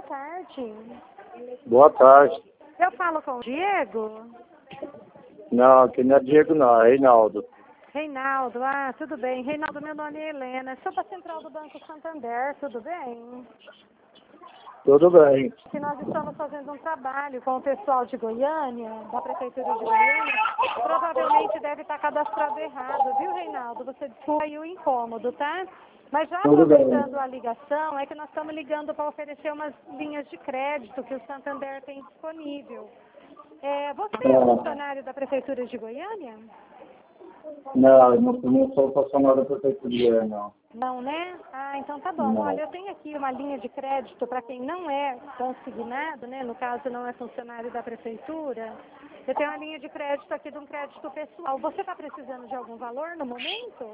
tarde. Boa tarde. Eu falo com o Diego? Não, aqui não é Diego não, é Reinaldo. Reinaldo, tudo bem. Reinaldo, meu nome é Helena. Sou da Central do Banco Santander, tudo bem? Tudo bem. Que nós estamos fazendo um trabalho com o pessoal de Goiânia, da Prefeitura de Goiânia. Provavelmente deve estar cadastrado errado, viu, Reinaldo? Você desculpa aí o incômodo, tá? Mas já Tudo bem. aproveitando a ligação, é que nós estamos ligando para oferecer umas linhas de crédito que o Santander tem disponível. Você é funcionário da Prefeitura de Goiânia? Não, eu não sou funcionário da Prefeitura, não. Não, né? Então tá bom. Não. Olha, eu tenho aqui uma linha de crédito para quem não é consignado, né? No caso, não é funcionário da Prefeitura. Eu tenho uma linha de crédito aqui de um crédito pessoal. Você está precisando de algum valor no momento?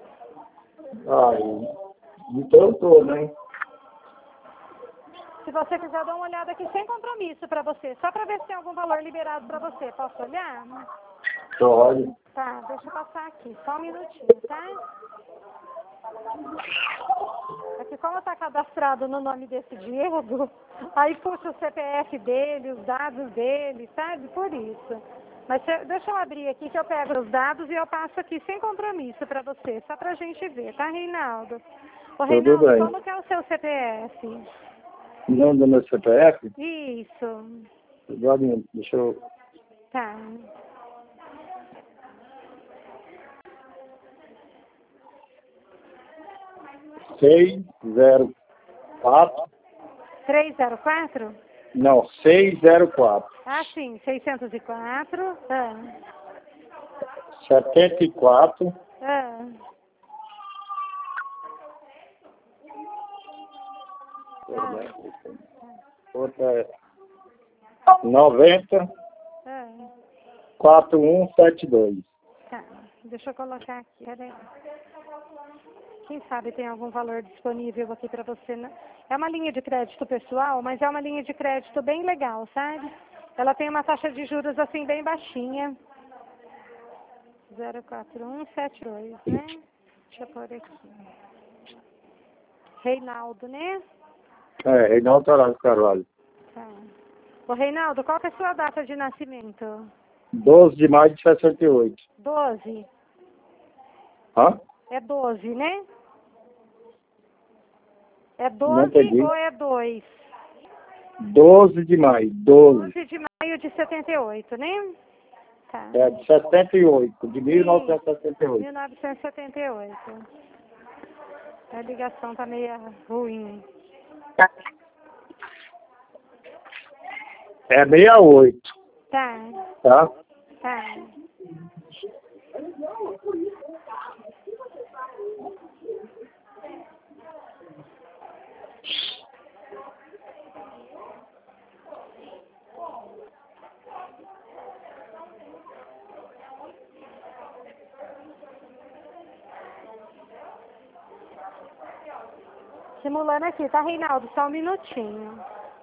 Então eu tô, né? Se você quiser dar uma olhada aqui sem compromisso para você, só para ver se tem algum valor liberado para você. Posso olhar? Pode. Tá, deixa eu passar aqui. Só um minutinho, tá? Aqui, como está cadastrado no nome desse Diego, aí puxa o CPF dele, os dados dele, sabe? Por isso. Mas deixa eu abrir aqui que eu pego os dados e eu passo aqui sem compromisso para você, só pra gente ver, tá, Reinaldo? Ô, Reinaldo, bem. como que é o seu CPF? O nome do meu CPF? Isso. Agora, deixa eu... Tá. Seis, zero, quatro... 304? Não, 604. Sim, 604. 74. Outra é 90 4172. Tá, deixa eu colocar aqui, peraí. Quem sabe tem algum valor disponível aqui para você, né? É uma linha de crédito pessoal, mas é uma linha de crédito bem legal, sabe? Ela tem uma taxa de juros assim bem baixinha. 04172, né? Deixa eu pôr aqui. Reinaldo, né? Reinaldo Horácio Carvalho. Tá. Ô, Reinaldo, qual que é a sua data de nascimento? 12 de maio de 68. 12? Hã? É 12, né? É Não 12 entendi. ou é 2? 12 de maio. 12. 12 de maio de 78, né? Tá. É de 78. De 1978. 1978. A ligação tá meio ruim. É 68. Tá. Tá? Tá. Simulando aqui, tá, Reinaldo? Só um minutinho.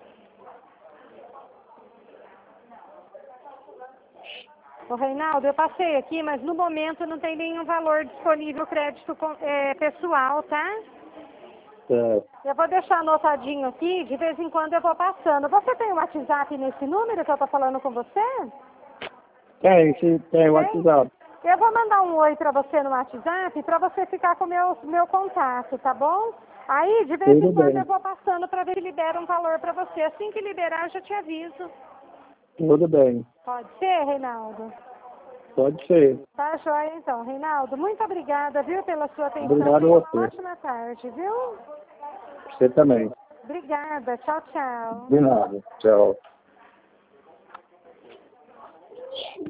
Ô, Reinaldo, eu passei aqui, mas no momento não tem nenhum valor disponível crédito pessoal, tá? Eu vou deixar anotadinho aqui, de vez em quando eu vou passando. Você tem um WhatsApp nesse número que eu tô falando com você? Tem o WhatsApp. Eu vou mandar um oi pra você no WhatsApp pra você ficar com o meu contato, tá bom? Aí, de vez em quando eu vou passando pra ver se libera um valor pra você. Assim que liberar, eu já te aviso. Tudo bem. Pode ser, Reinaldo? Pode ser. Tá joia, então. Reinaldo, muito obrigada, viu, pela sua atenção. Obrigado a você. Uma ótima tarde, viu? Você também. Obrigada. Tchau, tchau. De nada. Tchau.